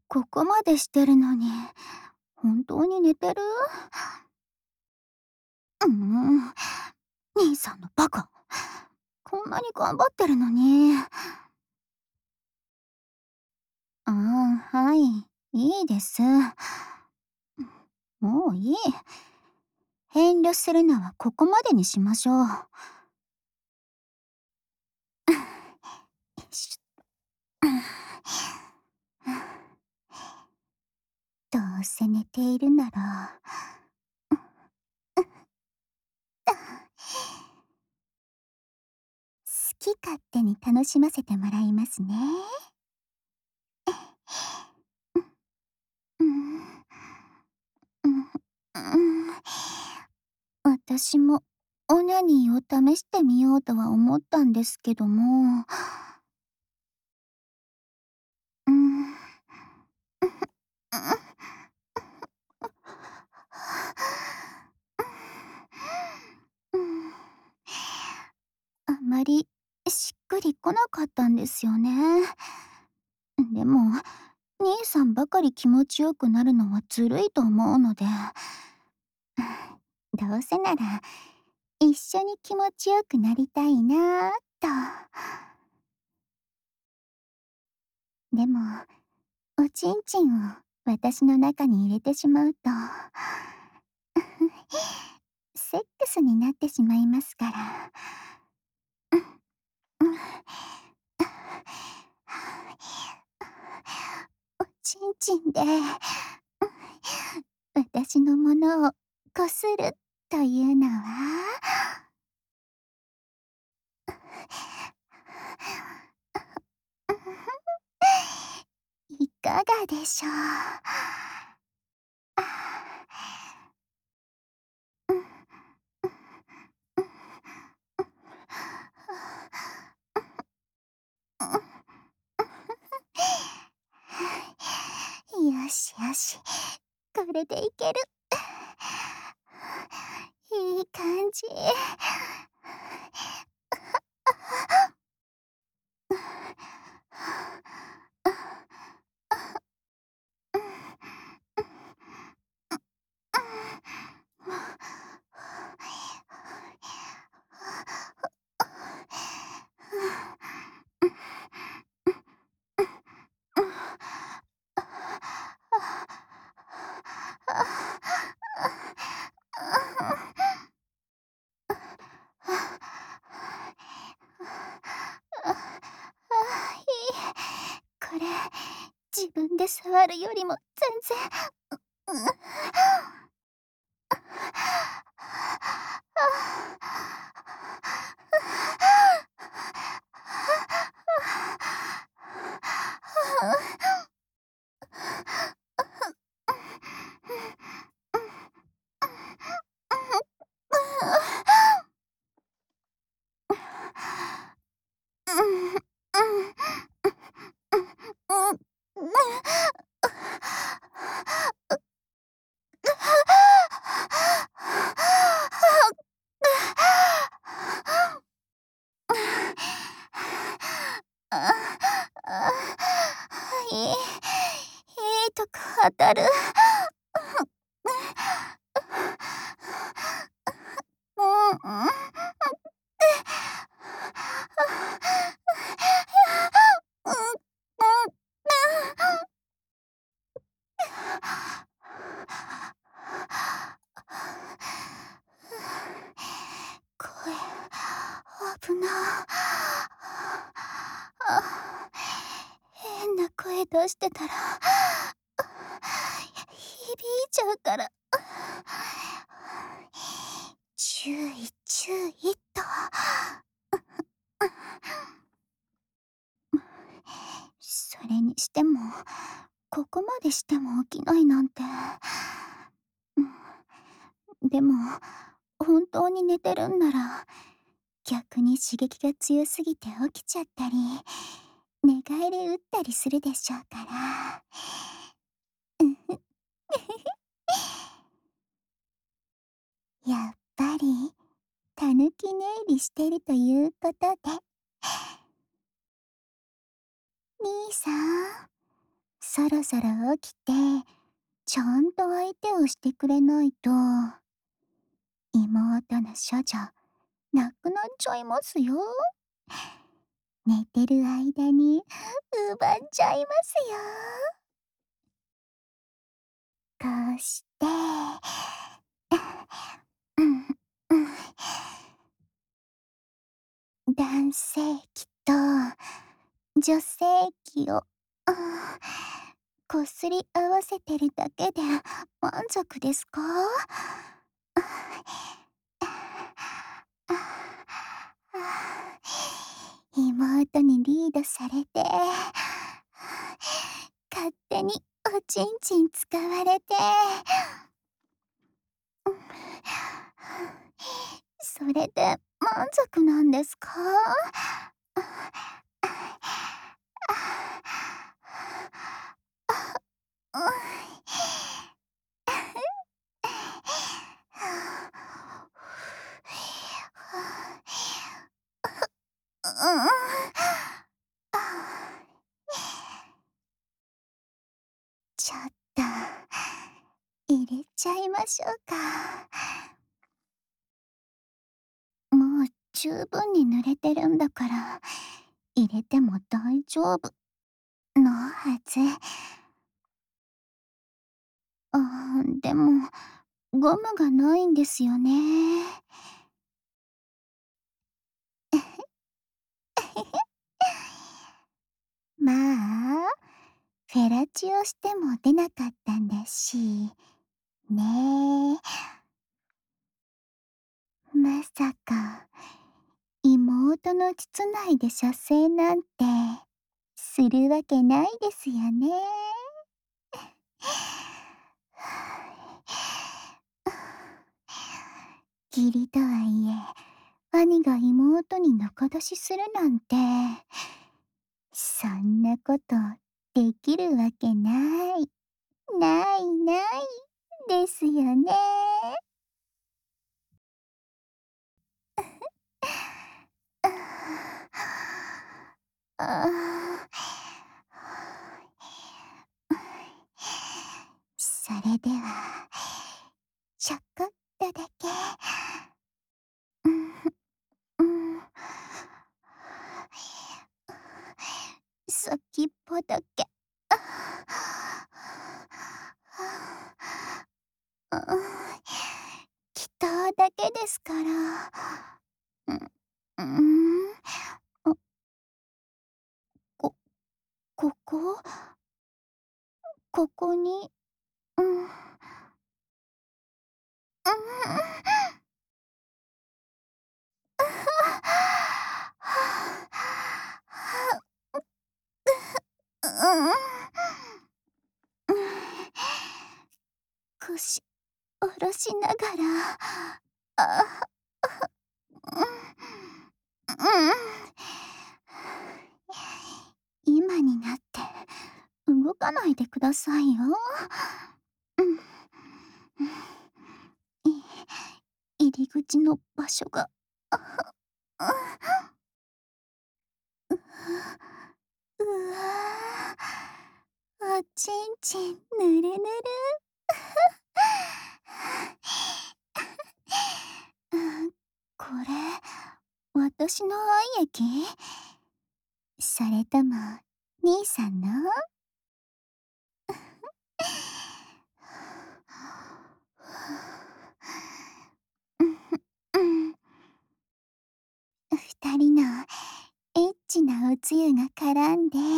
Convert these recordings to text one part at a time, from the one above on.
ここまでしてるのに、本当に寝てる？兄さんのバカ。こんなに頑張ってるのに。ああ、はい、いいです。もういい。遠慮するのはここまでにしましょう。よいしょ。どうせ寝ているなら、好き勝手に楽しませてもらいますね。うん、うん、うん。私もオナニーを試してみようとは思ったんですけども、うん、あまりしっくりこなかったんですよね。でも、兄さんばかり気持ちよくなるのはずるいと思うので、どうせなら一緒に気持ちよくなりたいなぁと。でも、おちんちんを私の中に入れてしまうと、セックスになってしまいますから。おちんちんで、私のものをこするというのは、いかがでしょう。よしよし、これでいける。いい感じ。これ、自分で触るよりも全然、いいとこ当たる。うんうん。声、危な。変な声出してたら、響いちゃうから。注意注意っと。それにしても、ここまでしても起きないなんて。でも、本当に寝てるんなら、逆に刺激が強すぎて起きちゃったり、寝返り打ったりするでしょうから。やっぱり、たぬき寝入りしてるということで、兄さん、 そろそろ起きて、ちゃんと相手をしてくれないと、妹の処女、なくなっちゃいますよ。寝てる間に奪っちゃいますよ。こうして、うんうん、男性器と女性器を、こすり合わせてるだけで満足ですか？妹にリードされて、勝手におちんちん使われて、それで満足なんですか？ちょっと入れちゃいましょうか。もう十分に濡れてるんだから入れても大丈夫のはず。でもゴムがないんですよね。まあ、フェラチオしても出なかったんだし、ねえ。まさか、妹の膣内で射精なんて、するわけないですよね。義理とはいえ、兄が妹に仲出しするなんて、そんなことできるわけない、ないないですよね。あそれでは、ちょこっとだけ、うん、うん、先っぽだけ。うん、祈祷だけですから。うん、うん、あ、こ、ここここに、うん、うん、うん、腰下ろしながら、あ、うん、今になって動かないでくださいよ。うん、入り口の場所が、うわー、おちんちんぬるぬる。これ、私の愛液？それとも、兄さんの？うん、二人のエッチなおつゆが絡んで、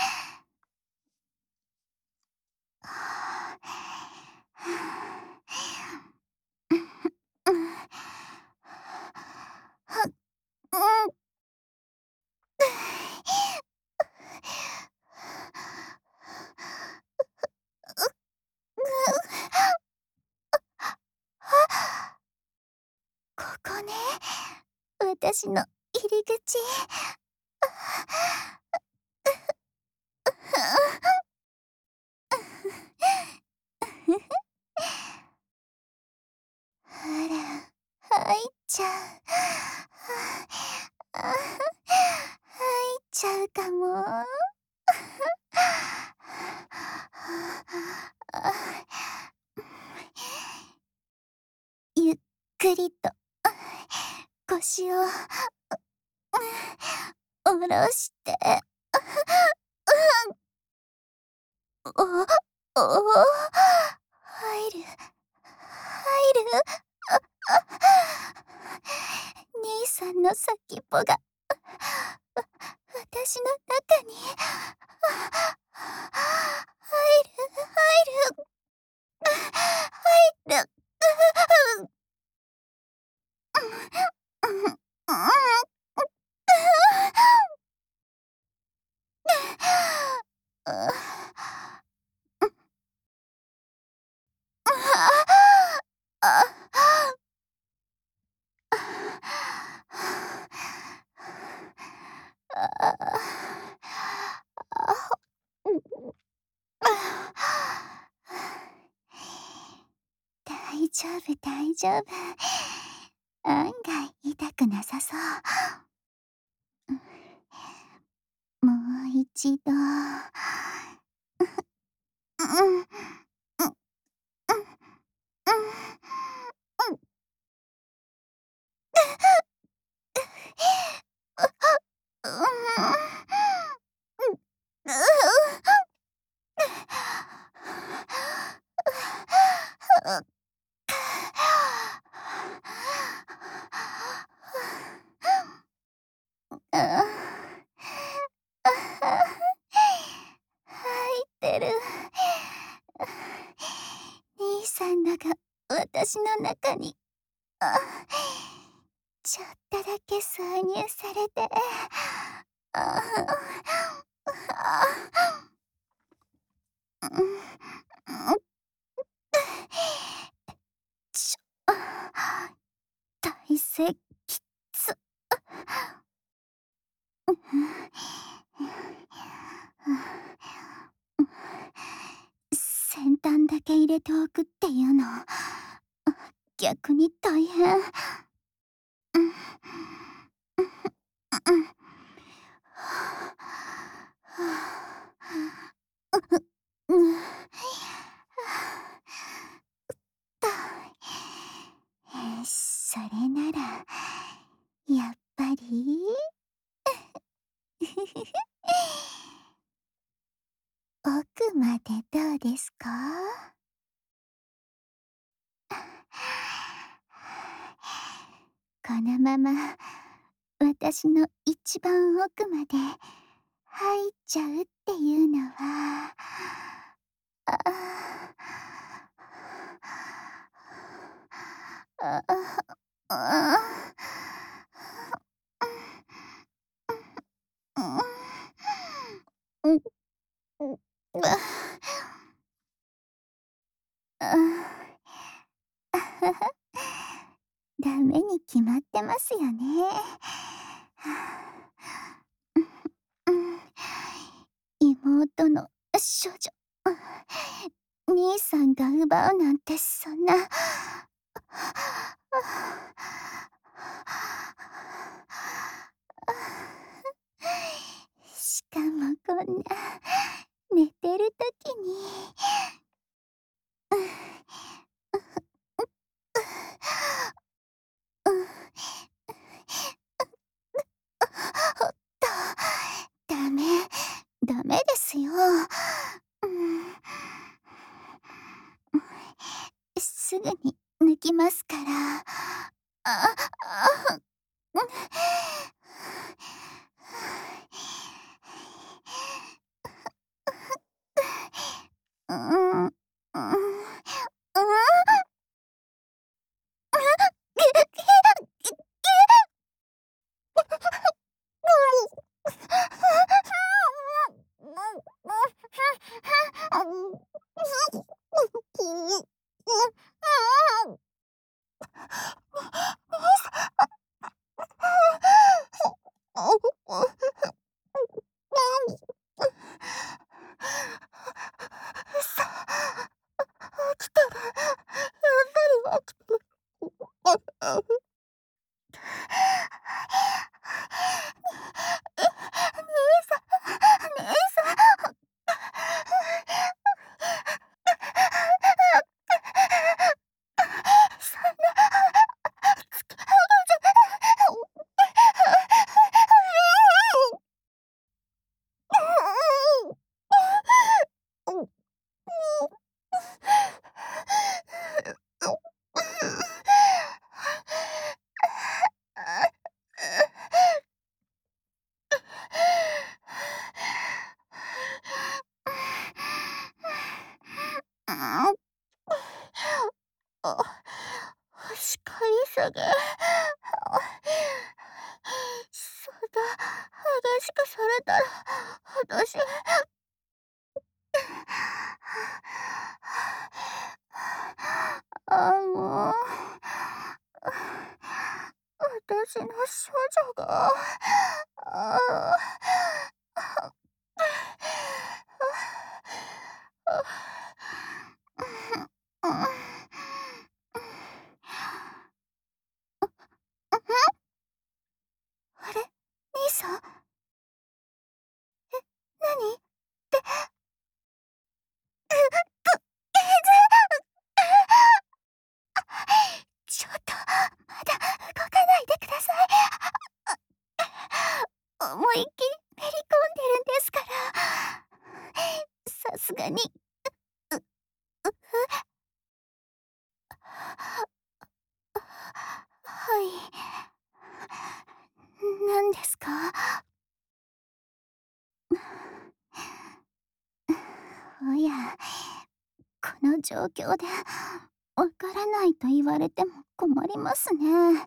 ここね、私の入り口。ほら、入っちゃう。入っちゃうかも。 りと腰を下ろして、お、入る、兄さんの先っぽが私の中に入る、入る。大丈夫、大丈夫。案外痛くなさそう。もう一度。入ってる。兄さんらが私の中にちょっとだけ挿入されて、ちょ、体勢きつ。先端だけ入れておくっていうの、逆に大変。それなら、やっぱり奥までどうですか？このまま私の一番奥まで入っちゃうっていうのは、ああ、うん、ダメに決まってますよね。妹の処女、兄さんが奪うなんてそんな。しかもこんな寝てる時に。おっと、ダメ、ダメですよ。すぐに抜きますから。あ、あ、うん、うん、うん、 下げ。そんな激しくされたら、私。もう、私の処女が、ああれ、兄さん、何？ちょっと、まだ動かないでください。思いっきりめり込んでるんですから。さすがに、はい。何ですか？おや、この状況で、わからないと言われても困りますね。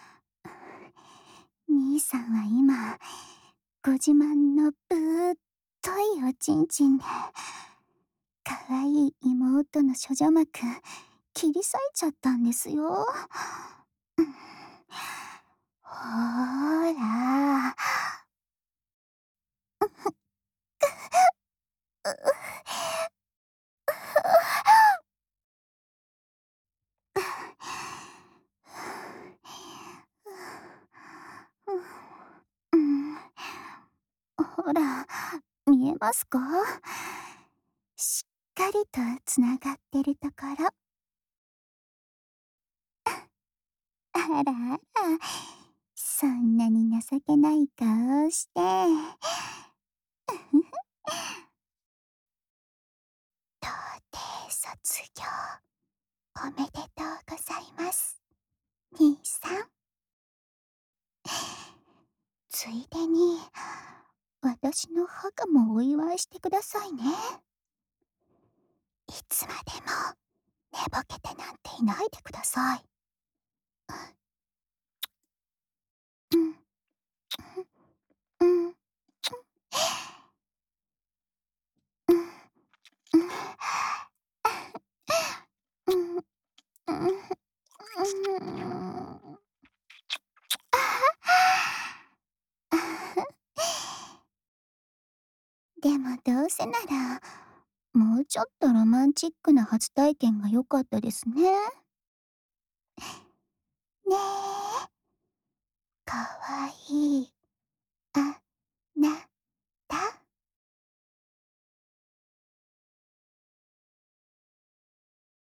兄さんは今、ご自慢のぶーっといおちんちんで、かわいい妹の処女膜、切り裂いちゃったんですよ。ほーら。うん、ほら、見えますか？しっかりとつながってるところ。あらあら、そんなに情けない顔をして。童貞卒業、おめでとうございます、兄さん。ついでに、私の母もお祝いしてくださいね。いつまでも寝ぼけてなんていないでください。うん、うん、うん、うん、うん、うん、うん。でもどうせなら、もうちょっとロマンチックな初体験が良かったですね。